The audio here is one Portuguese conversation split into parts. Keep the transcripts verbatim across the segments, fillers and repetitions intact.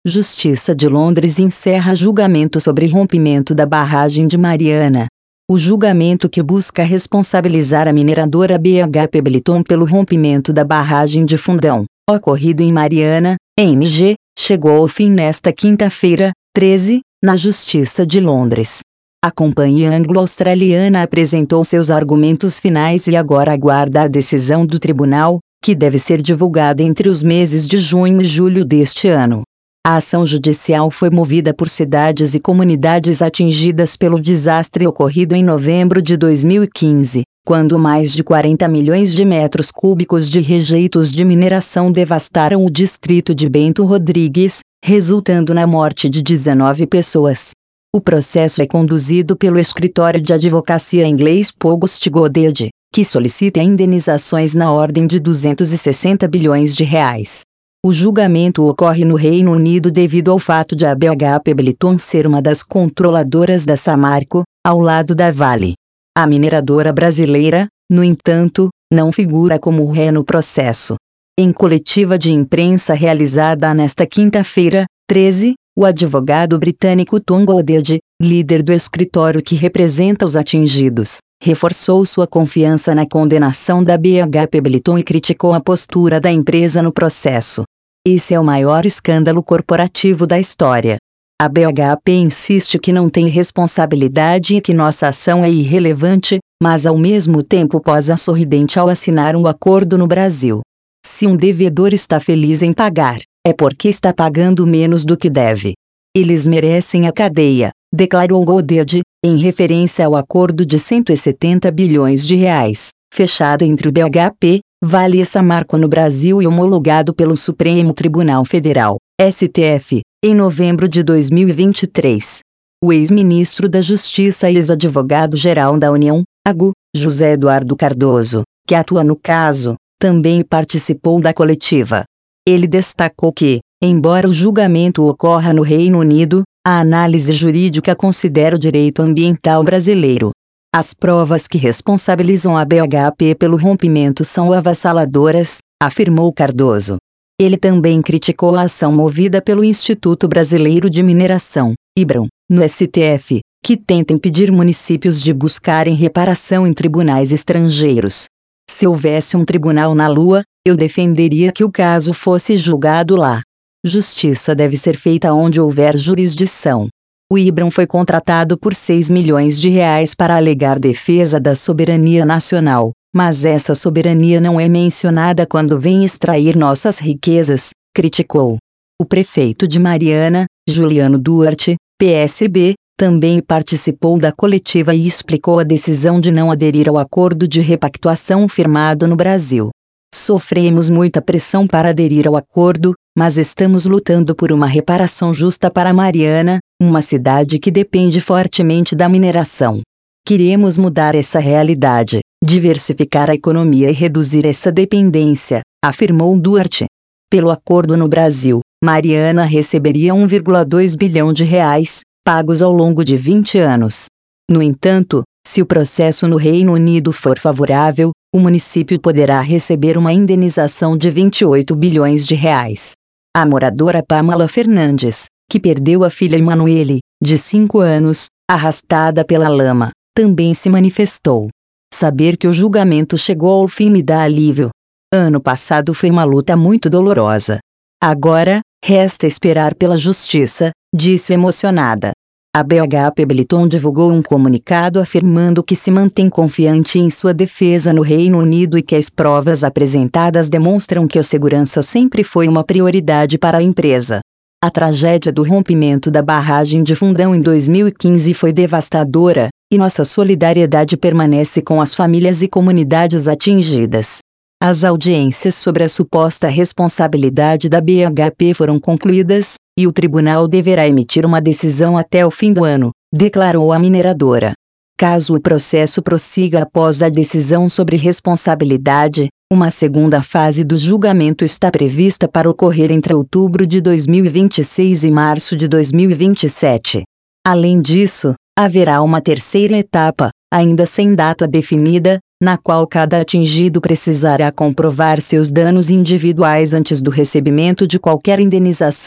Justiça de Londres encerra julgamento sobre rompimento da barragem de Mariana. O julgamento que busca responsabilizar a mineradora B H P Billiton pelo rompimento da barragem de Fundão, ocorrido em Mariana, M G, chegou ao fim nesta quinta-feira, treze, na Justiça de Londres. A companhia anglo-australiana apresentou seus argumentos finais e agora aguarda a decisão do tribunal, que deve ser divulgada entre os meses de junho e julho deste ano. A ação judicial foi movida por cidades e comunidades atingidas pelo desastre ocorrido em novembro de dois mil e quinze, quando mais de quarenta milhões de metros cúbicos de rejeitos de mineração devastaram o distrito de Bento Rodrigues, resultando na morte de dezenove pessoas. O processo é conduzido pelo escritório de advocacia inglês Pogost Goddard, que solicita indenizações na ordem de duzentos e sessenta bilhões de reais. O julgamento ocorre no Reino Unido devido ao fato de a B H P Billiton ser uma das controladoras da Samarco, ao lado da Vale. A mineradora brasileira, no entanto, não figura como ré no processo. Em coletiva de imprensa realizada nesta quinta-feira, treze, o advogado britânico Tom Goddard, líder do escritório que representa os atingidos, reforçou sua confiança na condenação da B H P Billiton e criticou a postura da empresa no processo. Esse é o maior escândalo corporativo da história. A B H P insiste que não tem responsabilidade e que nossa ação é irrelevante, mas ao mesmo tempo posa sorridente ao assinar um acordo no Brasil. Se um devedor está feliz em pagar, é porque está pagando menos do que deve. Eles merecem a cadeia, declarou Goddard, em referência ao acordo de cento e setenta bilhões de reais, fechado entre o B H P, Vale e Samarco no Brasil e homologado pelo Supremo Tribunal Federal, S T F, em novembro de dois mil e vinte e três. O ex-ministro da Justiça e ex-advogado-geral da União, A G U, José Eduardo Cardoso, que atua no caso, também participou da coletiva. Ele destacou que, embora o julgamento ocorra no Reino Unido, a análise jurídica considera o direito ambiental brasileiro. As provas que responsabilizam a B H P pelo rompimento são avassaladoras, afirmou Cardoso. Ele também criticou a ação movida pelo Instituto Brasileiro de Mineração, IBRAM, no S T F, que tenta impedir municípios de buscarem reparação em tribunais estrangeiros. Se houvesse um tribunal na Lua, eu defenderia que o caso fosse julgado lá. Justiça deve ser feita onde houver jurisdição. O IBRAM foi contratado por seis milhões de reais para alegar defesa da soberania nacional, mas essa soberania não é mencionada quando vem extrair nossas riquezas, criticou. O prefeito de Mariana, Juliano Duarte, P S B, também participou da coletiva e explicou a decisão de não aderir ao acordo de repactuação firmado no Brasil. Sofremos muita pressão para aderir ao acordo, mas estamos lutando por uma reparação justa para Mariana, uma cidade que depende fortemente da mineração. Queremos mudar essa realidade, diversificar a economia e reduzir essa dependência, afirmou Duarte. Pelo acordo no Brasil, Mariana receberia um vírgula dois bilhão de reais, pagos ao longo de vinte anos. No entanto, se o processo no Reino Unido for favorável, o município poderá receber uma indenização de vinte e oito bilhões de reais. A moradora Pamela Fernandes, que perdeu a filha Emanuele, de cinco anos, arrastada pela lama, também se manifestou. Saber que o julgamento chegou ao fim me dá alívio. Ano passado foi uma luta muito dolorosa. Agora, resta esperar pela justiça, disse emocionada. A B H P Billiton divulgou um comunicado afirmando que se mantém confiante em sua defesa no Reino Unido e que as provas apresentadas demonstram que a segurança sempre foi uma prioridade para a empresa. A tragédia do rompimento da barragem de Fundão em dois mil e quinze foi devastadora, e nossa solidariedade permanece com as famílias e comunidades atingidas. As audiências sobre a suposta responsabilidade da B H P foram concluídas, e o tribunal deverá emitir uma decisão até o fim do ano, declarou a mineradora. Caso o processo prossiga após a decisão sobre responsabilidade, uma segunda fase do julgamento está prevista para ocorrer entre outubro de dois mil e vinte e seis e março de dois mil e vinte e sete. Além disso, haverá uma terceira etapa, ainda sem data definida, na qual cada atingido precisará comprovar seus danos individuais antes do recebimento de qualquer indenização,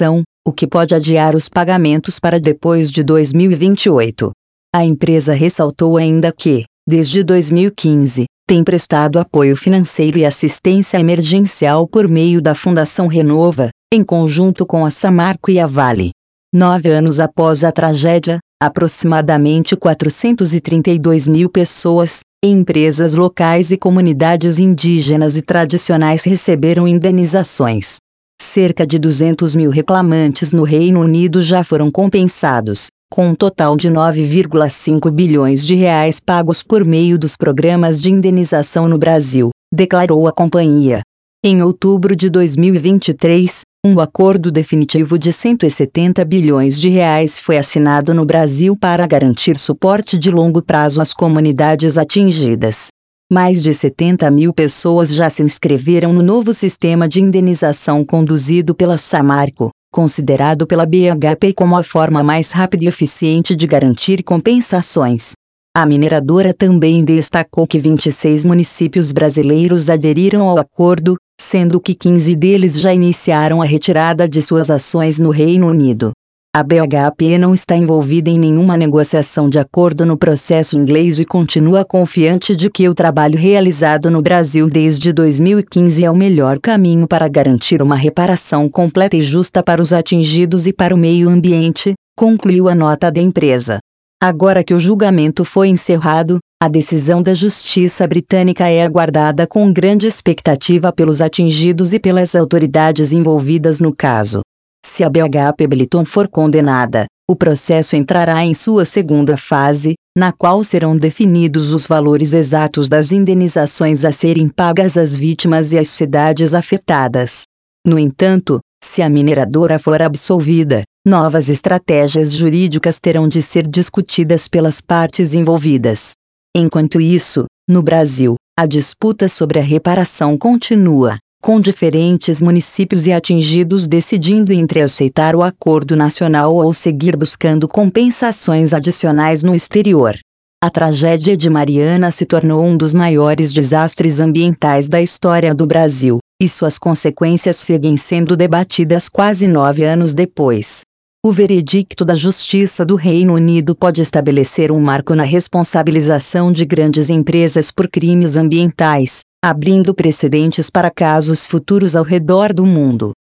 o que pode adiar os pagamentos para depois de dois mil e vinte e oito. A empresa ressaltou ainda que, desde dois mil e quinze, tem prestado apoio financeiro e assistência emergencial por meio da Fundação Renova, em conjunto com a Samarco e a Vale. Nove anos após a tragédia, aproximadamente quatrocentos e trinta e dois mil pessoas, empresas locais e comunidades indígenas e tradicionais receberam indenizações. Cerca de duzentos mil reclamantes no Reino Unido já foram compensados, com um total de nove vírgula cinco bilhões de reais pagos por meio dos programas de indenização no Brasil, declarou a companhia. Em outubro de dois mil e vinte e três, um acordo definitivo de cento e setenta bilhões de reais foi assinado no Brasil para garantir suporte de longo prazo às comunidades atingidas. Mais de setenta mil pessoas já se inscreveram no novo sistema de indenização conduzido pela Samarco, considerado pela B H P como a forma mais rápida e eficiente de garantir compensações. A mineradora também destacou que vinte e seis municípios brasileiros aderiram ao acordo, sendo que quinze deles já iniciaram a retirada de suas ações no Reino Unido. A B H P não está envolvida em nenhuma negociação de acordo no processo inglês e continua confiante de que o trabalho realizado no Brasil desde dois mil e quinze é o melhor caminho para garantir uma reparação completa e justa para os atingidos e para o meio ambiente, concluiu a nota da empresa. Agora que o julgamento foi encerrado, a decisão da Justiça britânica é aguardada com grande expectativa pelos atingidos e pelas autoridades envolvidas no caso. Se a B H P Billiton for condenada, o processo entrará em sua segunda fase, na qual serão definidos os valores exatos das indenizações a serem pagas às vítimas e às cidades afetadas. No entanto, se a mineradora for absolvida, novas estratégias jurídicas terão de ser discutidas pelas partes envolvidas. Enquanto isso, no Brasil, a disputa sobre a reparação continua, com diferentes municípios e atingidos decidindo entre aceitar o acordo nacional ou seguir buscando compensações adicionais no exterior. A tragédia de Mariana se tornou um dos maiores desastres ambientais da história do Brasil, e suas consequências seguem sendo debatidas quase nove anos depois. O veredicto da Justiça do Reino Unido pode estabelecer um marco na responsabilização de grandes empresas por crimes ambientais, abrindo precedentes para casos futuros ao redor do mundo.